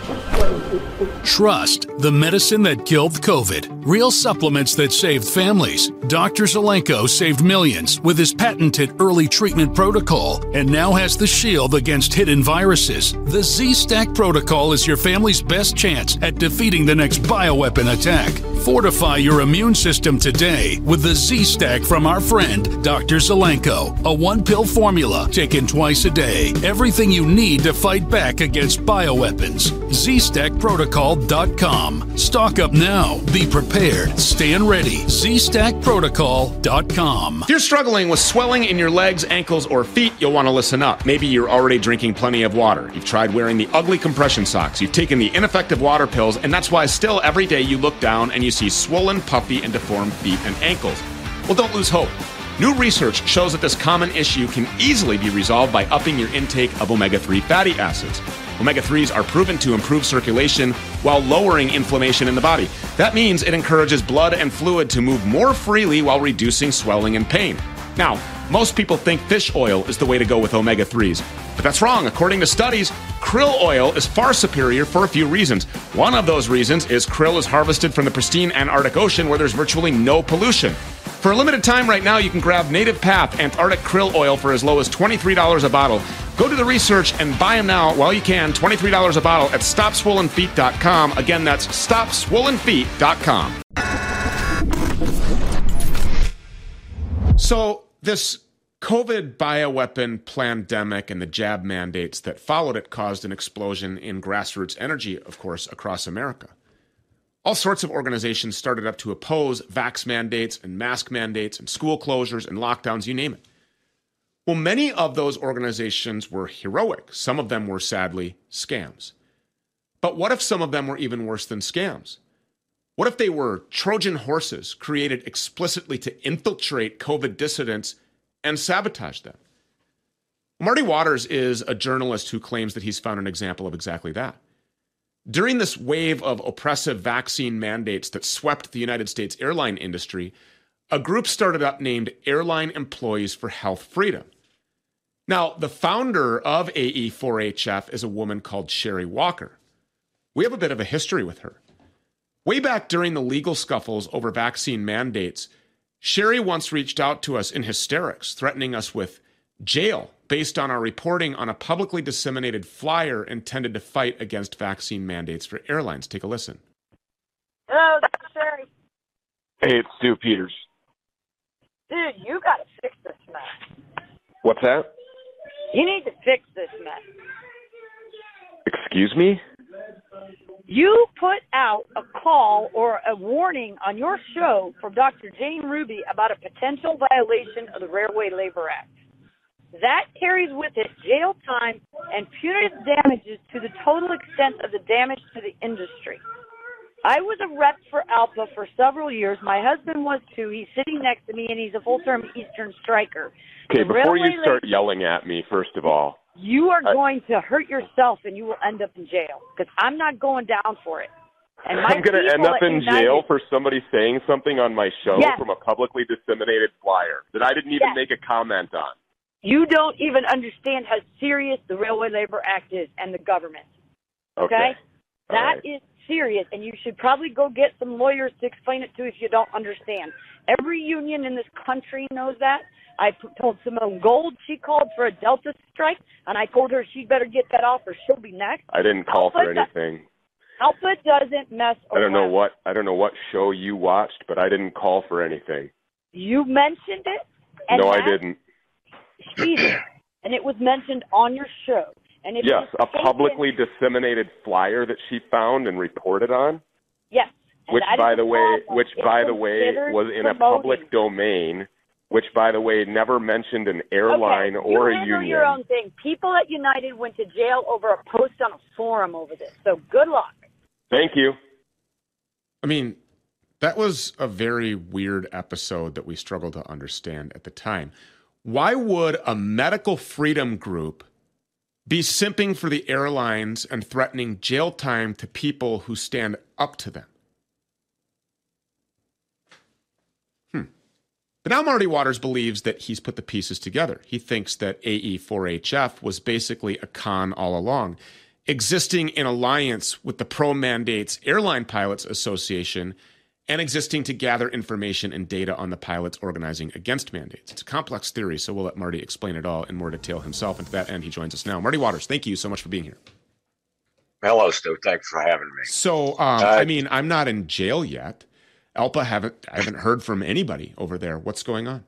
Trust the medicine that killed COVID. Real supplements that saved families. Dr. Zelenko saved millions with his patented early treatment protocol and now has the shield against hidden viruses. The Z-Stack protocol is your family's best chance at defeating the next bioweapon attack. Fortify your immune system today with the Z-Stack from our friend, Dr. Zelenko. A 1-pill formula taken twice a day. Everything you need to fight back against bioweapons. ZStackProtocol.com. Stock up now. Be prepared. Stand ready. ZStackProtocol.com. If you're struggling with swelling in your legs, ankles, or feet, you'll want to listen up. Maybe you're already drinking plenty of water. You've tried wearing the ugly compression socks. You've taken the ineffective water pills, and that's why still every day you look down and you see swollen, puffy, and deformed feet and ankles. Well, don't lose hope. New research shows that this common issue can easily be resolved by upping your intake of omega-3 fatty acids. Omega-3s are proven to improve circulation while lowering inflammation in the body. That means it encourages blood and fluid to move more freely while reducing swelling and pain. Now, most people think fish oil is the way to go with omega-3s, but that's wrong. According to studies, krill oil is far superior for a few reasons. One of those reasons is krill is harvested from the pristine Antarctic Ocean where there's virtually no pollution. For a limited time right now, you can grab Native Path Antarctic Krill Oil for as low as $23 a bottle. Go to the research and buy them now while you can. $23 a bottle at StopSwollenFeet.com. Again, that's StopSwollenFeet.com. So this COVID bioweapon pandemic and the jab mandates that followed it caused an explosion in grassroots energy, of course, across America. All sorts of organizations started up to oppose vax mandates and mask mandates and school closures and lockdowns, you name it. Well, many of those organizations were heroic. Some of them were sadly scams. But what if some of them were even worse than scams? What if they were Trojan horses created explicitly to infiltrate COVID dissidents and sabotage them? Marty Waters is a journalist who claims that he's found an example of exactly that. During this wave of oppressive vaccine mandates that swept the United States airline industry, a group started up named Airline Employees for Health Freedom. Now, the founder of AE4HF is a woman called Sherry Walker. We have a bit of a history with her. Way back during the legal scuffles over vaccine mandates, Sherry once reached out to us in hysterics, threatening us with jail based on our reporting on a publicly disseminated flyer intended to fight against vaccine mandates for airlines. Take a listen. Hello, this is Sherry. Hey, it's Stu Peters. Dude, you gotta fix this mess. What's that? You need to fix this mess. Excuse me? You put out a call or a warning on your show from Dr. Jane Ruby about a potential violation of the Railway Labor Act. That carries with it jail time and punitive damages to the total extent of the damage to the industry. I was a rep for ALPA for several years. My husband was too. He's sitting next to me, and he's a full-term Eastern striker. Okay, before you start yelling at me, first of all. You are going to hurt yourself, and you will end up in jail, because I'm not going down for it. And I'm going to end up in jail for somebody saying something on my show from a publicly disseminated flyer that I didn't even make a comment on. You don't even understand how serious the Railway Labor Act is and the government. Okay? That is serious, and you should probably go get some lawyers to explain it to if you don't understand. Every union in this country knows that. I told Simone Gold she called for a Delta strike, and I told her she'd better get that off or she'll be next. I didn't call for anything. ALPA doesn't mess around. I don't know what show you watched, but I didn't call for anything. You mentioned it. And no, I didn't. She did, and it was mentioned on your show. And if yes, a publicly disseminated flyer that she found and reported on. Yes. Which, by the way, was in a public domain. Which, by the way, never mentioned an airline or a union. Your own thing. People at United went to jail over a post on a forum over this. So good luck. Thank you. I mean, that was a very weird episode that we struggled to understand at the time. Why would a medical freedom group be simping for the airlines and threatening jail time to people who stand up to them? But now Marty Waters believes that he's put the pieces together. He thinks that AE4HF was basically a con all along, existing in alliance with the Pro-Mandates Airline Pilots Association and existing to gather information and data on the pilots organizing against mandates. It's a complex theory, so we'll let Marty explain it all in more detail himself. And to that end, he joins us now. Marty Waters, thank you so much for being here. Hello, Stu. Thanks for having me. So, I mean, I'm not in jail yet. ALPA, I haven't heard from anybody over there. What's going on?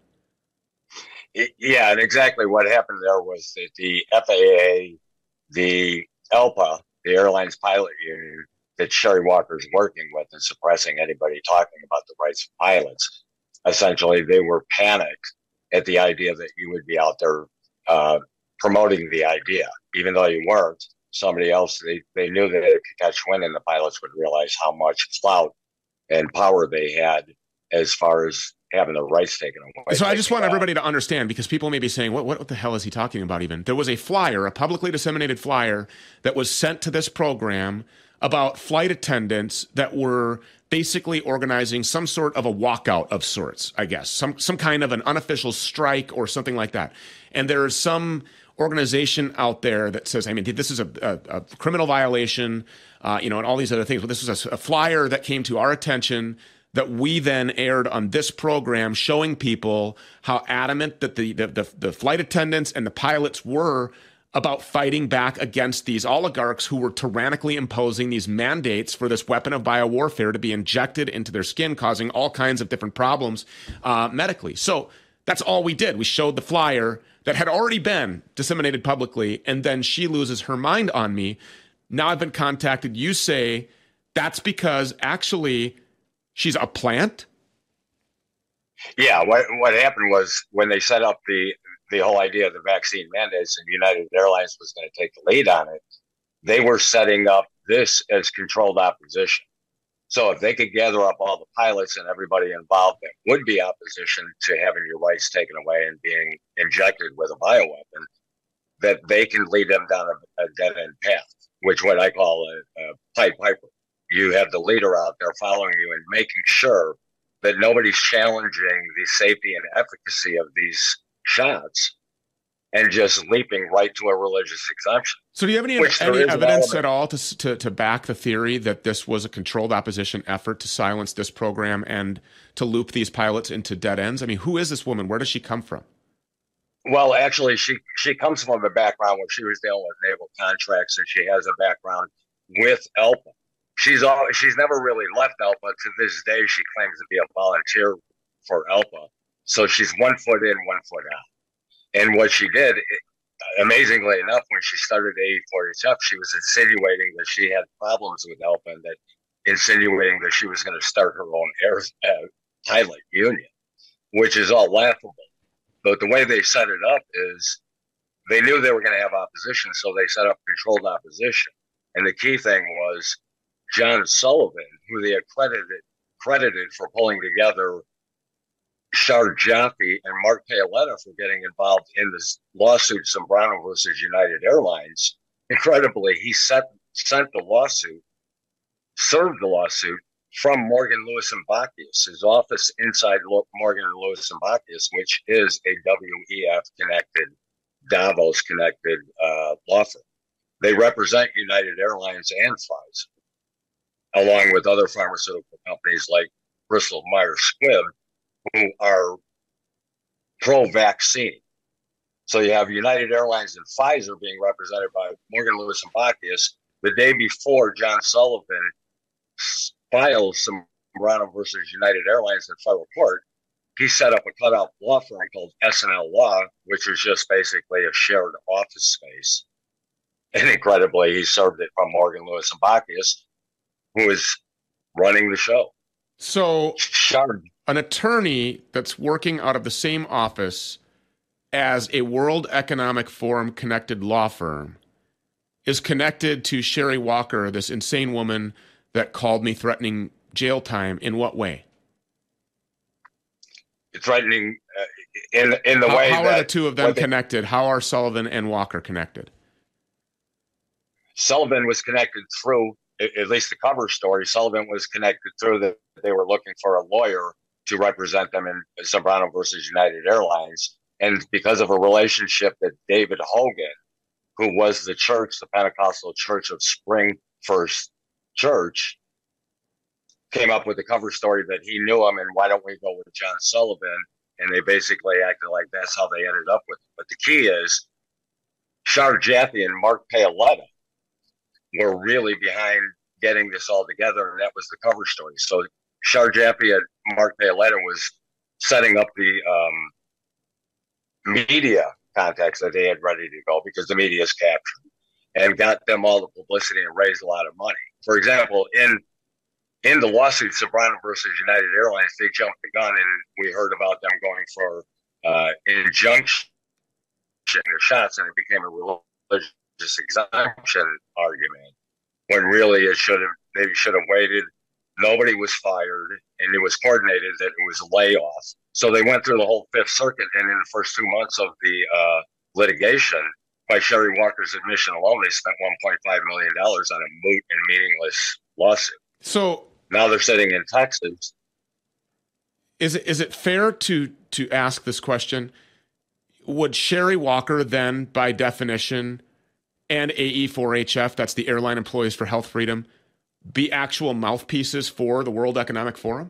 Yeah, and exactly what happened there was that the FAA, the ALPA, the Airlines Pilot Union, that Sherry Walker's working with and suppressing anybody talking about the rights of pilots. Essentially, they were panicked at the idea that you would be out there promoting the idea, even though you weren't. Somebody else, they knew that it could catch wind, and the pilots would realize how much clout and power they had as far as having their rights taken away. So I just want everybody to understand, because people may be saying, what the hell is he talking about even? There was a flyer, a publicly disseminated flyer, that was sent to this program about flight attendants that were basically organizing some sort of a walkout of sorts, I guess, some kind of an unofficial strike or something like that. And there's some organization out there that says, I mean, this is a criminal violation, and all these other things. But this was a flyer that came to our attention that we then aired on this program, showing people how adamant that the flight attendants and the pilots were about fighting back against these oligarchs who were tyrannically imposing these mandates for this weapon of biowarfare to be injected into their skin, causing all kinds of different problems medically. So that's all we did. We showed the flyer that had already been disseminated publicly, and then she loses her mind on me. Now I've been contacted. You say that's because actually she's a plant? Yeah, what happened was when they set up the whole idea of the vaccine mandates and United Airlines was going to take the lead on it, they were setting up this as controlled opposition. So if they could gather up all the pilots and everybody involved that would be opposition to having your rights taken away and being injected with a bioweapon, that they can lead them down a dead-end path, which what I call a Pied Piper. You have the leader out there following you and making sure that nobody's challenging the safety and efficacy of these shots and just leaping right to a religious exemption. So do you have any evidence at all to back the theory that this was a controlled opposition effort to silence this program and to loop these pilots into dead ends? I mean, who is this woman? Where does she come from? Well, actually, she comes from a background where she was dealing with naval contracts, and she has a background with ALPA. She's never really left ALPA. To this day, she claims to be a volunteer for ALPA. So she's 1 foot in, 1 foot out. And what she did, amazingly enough, when she started AE-40F, she was insinuating that she had problems with ALPA and that insinuating that she was going to start her own pilot union, which is all laughable. But the way they set it up is they knew they were going to have opposition, so they set up controlled opposition. And the key thing was John Sullivan, who they credited for pulling together Shar Jaffe and Mark Paoletta for getting involved in this lawsuit, Zambrano versus United Airlines. Incredibly, he sent the lawsuit, served the lawsuit from Morgan, Lewis & Bockius, his office inside Morgan & Lewis & Bockius, which is a WEF-connected, Davos-connected law firm. They represent United Airlines and Pfizer, along with other pharmaceutical companies like Bristol Myers Squibb, who are pro-vaccine. So you have United Airlines and Pfizer being represented by Morgan, Lewis & Bockius. The day before John Sullivan filed Zambrano versus United Airlines in federal court, he set up a cutout law firm called S&L Law, which was just basically a shared office space. And incredibly, he served it from Morgan, Lewis & Bockius, who was running the show. So an attorney that's working out of the same office as a World Economic Forum connected law firm is connected to Sherry Walker, this insane woman that called me threatening jail time. In what way? Threatening in the way how that... are the two of them connected? How are Sullivan and Walker connected? Sullivan was connected through, at least the cover story, Sullivan was connected through that they were looking for a lawyer to represent them in Zambrano versus United Airlines. And because of a relationship that David Hogan, who was the church, the Pentecostal Church of Spring First Church, came up with the cover story that he knew him and why don't we go with John Sullivan? And they basically acted like that's how they ended up with it. But the key is Shar Jaffe and Mark Paoletta were really behind getting this all together, and that was the cover story. So Sharjapi and Mark Paoletta was setting up the media contacts that they had ready to go because the media is captured, and got them all the publicity and raised a lot of money. For example, in the lawsuit, Sobrano versus United Airlines, they jumped the gun, and we heard about them going for injunction of shots, and it became a religious exemption argument. When really they should have waited. Nobody was fired, and it was coordinated that it was a layoff. So they went through the whole Fifth Circuit, and in the first 2 months of the litigation, by Sherry Walker's admission alone, they spent $1.5 million on a moot and meaningless lawsuit. So now they're sitting in Texas. Is it fair to ask this question? Would Sherry Walker then, by definition, and AE4HF, that's the Airline Employees for Health Freedom, be actual mouthpieces for the World Economic Forum?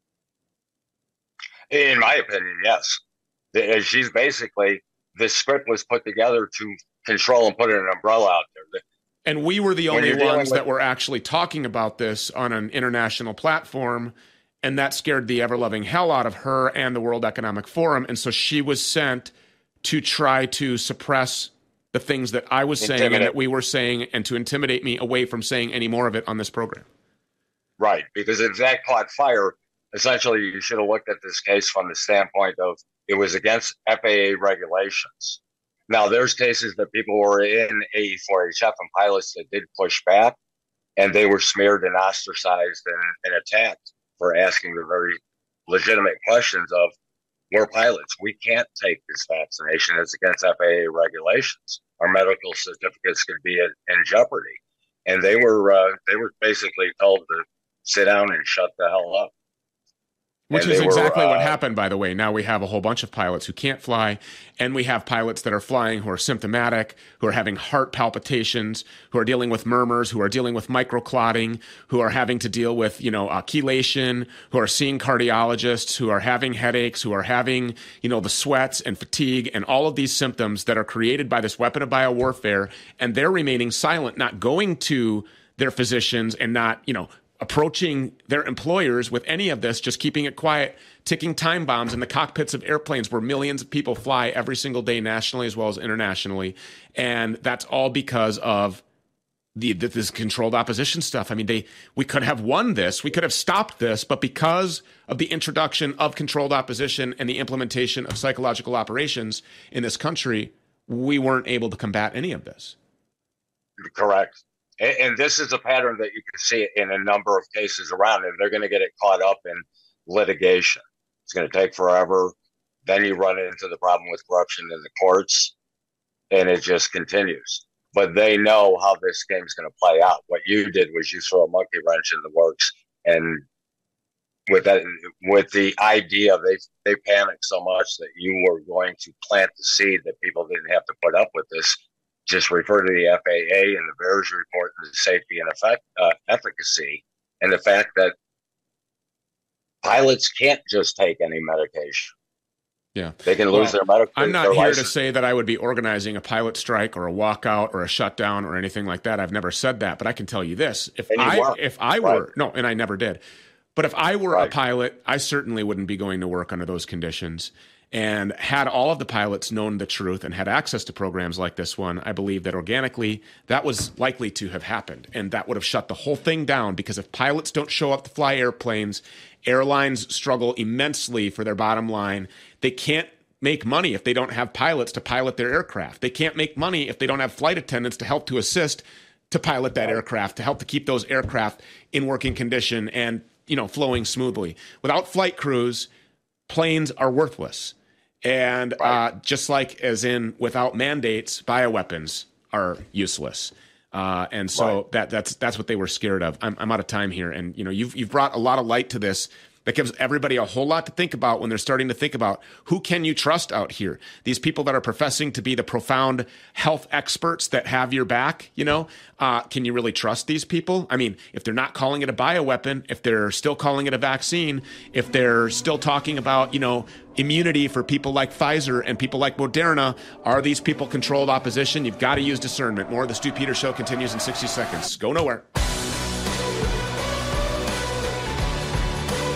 In my opinion, yes. She's basically, this script was put together to control and put an umbrella out there. And we were the only ones that were actually talking about this on an international platform, and that scared the ever-loving hell out of her and the World Economic Forum. And so she was sent to try to suppress the things that I was saying and that we were saying, and to intimidate me away from saying any more of it on this program. Right, because if that caught fire, essentially you should have looked at this case from the standpoint of it was against FAA regulations. Now, there's cases that people were in AE4HF and pilots that did push back, and they were smeared and ostracized and attacked for asking the very legitimate questions of, we're pilots. We can't take this vaccination. It's against FAA regulations. Our medical certificates could be in jeopardy. And they were basically told to sit down and shut the hell up. Which is exactly what happened, by the way. Now we have a whole bunch of pilots who can't fly, and we have pilots that are flying who are symptomatic, who are having heart palpitations, who are dealing with murmurs, who are dealing with microclotting, who are having to deal with, chelation, who are seeing cardiologists, who are having headaches, who are having, the sweats and fatigue and all of these symptoms that are created by this weapon of biowarfare, and they're remaining silent, not going to their physicians and not, approaching their employers with any of this, just keeping it quiet, ticking time bombs in the cockpits of airplanes where millions of people fly every single day, nationally as well as internationally. And that's all because of this controlled opposition stuff. I mean, we could have won this, we could have stopped this, but because of the introduction of controlled opposition and the implementation of psychological operations in this country, we weren't able to combat any of this. Correct. And this is a pattern that you can see in a number of cases around, and they're going to get it caught up in litigation. It's going to take forever. Then you run into the problem with corruption in the courts, and it just continues. But they know how this game's going to play out. What you did was you throw a monkey wrench in the works, and with the idea, they panicked so much that you were going to plant the seed that people didn't have to put up with this. Just refer to the FAA and the VAERS report and the safety and efficacy, and the fact that pilots can't just take any medication. Yeah, they can lose their medical. I'm not here to say that I would be organizing a pilot strike or a walkout or a shutdown or anything like that. I've never said that, but I can tell you this: if I were no, and I never did, but if I were a pilot, I certainly wouldn't be going to work under those conditions. And had all of the pilots known the truth and had access to programs like this one, I believe that organically that was likely to have happened. And that would have shut the whole thing down, because if pilots don't show up to fly airplanes, airlines struggle immensely for their bottom line. They can't make money if they don't have pilots to pilot their aircraft. They can't make money if they don't have flight attendants to help to assist to pilot that aircraft, to help to keep those aircraft in working condition and, flowing smoothly. Without flight crews, planes are worthless. And just like as in without mandates, bioweapons are useless. And so that's what they were scared of. I'm out of time here. And, you've brought a lot of light to this that gives everybody a whole lot to think about when they're starting to think about who can you trust out here? These people that are professing to be the profound health experts that have your back, can you really trust these people? I mean, if they're not calling it a bioweapon, if they're still calling it a vaccine, if they're still talking about, immunity for people like Pfizer and people like Moderna, are these people controlled opposition? You've got to use discernment. More of the Stu Peters Show continues in 60 seconds. Go nowhere.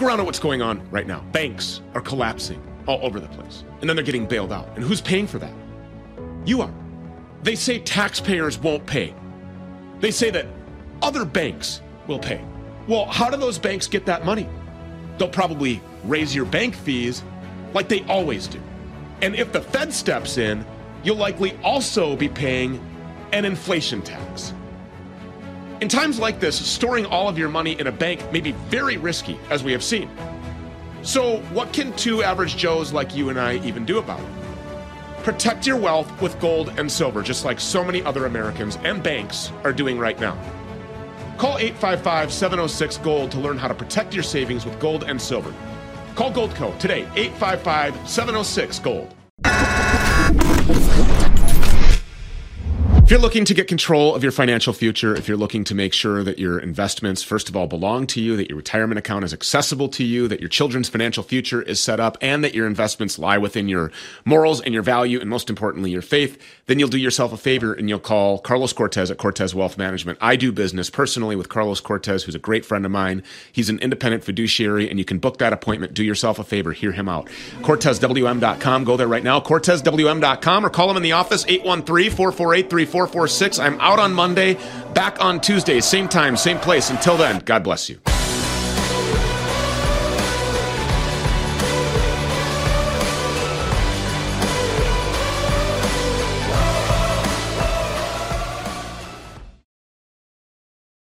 Look around at what's going on right now. Banks are collapsing all over the place, and then they're getting bailed out. And who's paying for that? You are. They say taxpayers won't pay. They say that other banks will pay. Well, how do those banks get that money? They'll probably raise your bank fees like they always do. And if the Fed steps in, you'll likely also be paying an inflation tax. In times like this, storing all of your money in a bank may be very risky, as we have seen. So what can two average Joes like you and I even do about it? Protect your wealth with gold and silver, just like so many other Americans and banks are doing right now. Call 855-706-GOLD to learn how to protect your savings with gold and silver. Call Goldco today, 855-706-GOLD. If you're looking to get control of your financial future, if you're looking to make sure that your investments, first of all, belong to you, that your retirement account is accessible to you, that your children's financial future is set up, and that your investments lie within your morals and your value, and most importantly, your faith, then you'll do yourself a favor and you'll call Carlos Cortez at Cortez Wealth Management. I do business personally with Carlos Cortez, who's a great friend of mine. He's an independent fiduciary, and you can book that appointment. Do yourself a favor. Hear him out. CortezWM.com. Go there right now. CortezWM.com, or call him in the office, 813-448-3446. I'm out on Monday, back on Tuesday, same time, same place. Until then, God bless you.